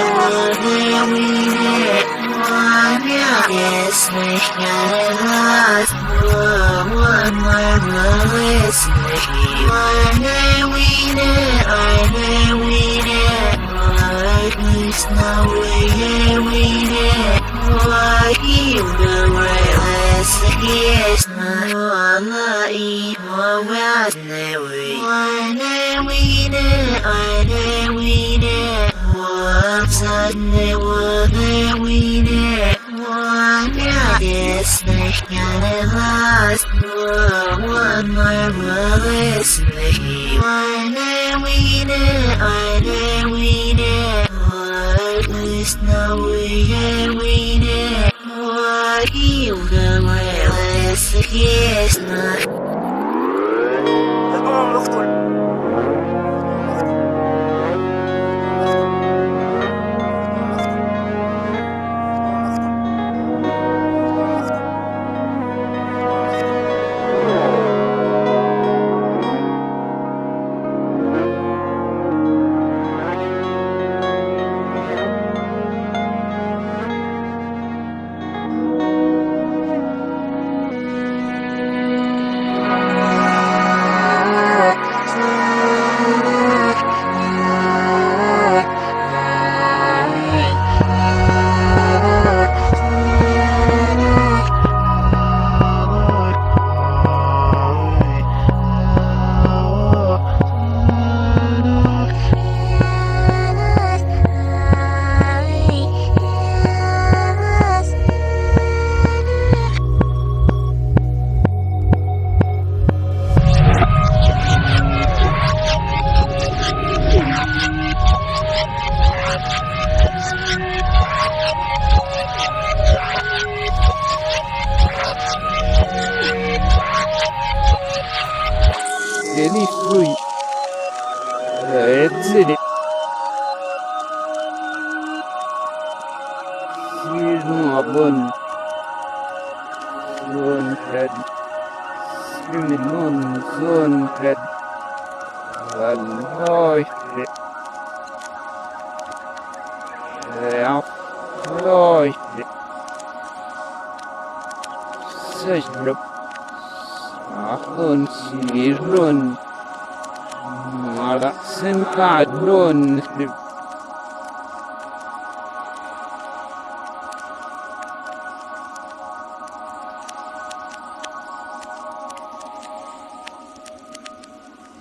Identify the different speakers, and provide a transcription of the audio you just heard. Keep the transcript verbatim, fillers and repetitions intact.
Speaker 1: Ist nicht alles, nur man ist nicht eine Wiene, eine Wiene, like is no Wiene, like you the realest is not like what was never one Wiene, eine Wiene, what's that never Wiene. Ist nicht alles, nur man ist nicht eine Wiene, eine Wiene, ist no Wiene, what you the realest is not.
Speaker 2: المهم نقتل
Speaker 3: Any fruit. That's it. Here's my bun. Son head. Swimming on son head. And I hit. Out. I hit. Such a Ahun si run, mara sen ka run.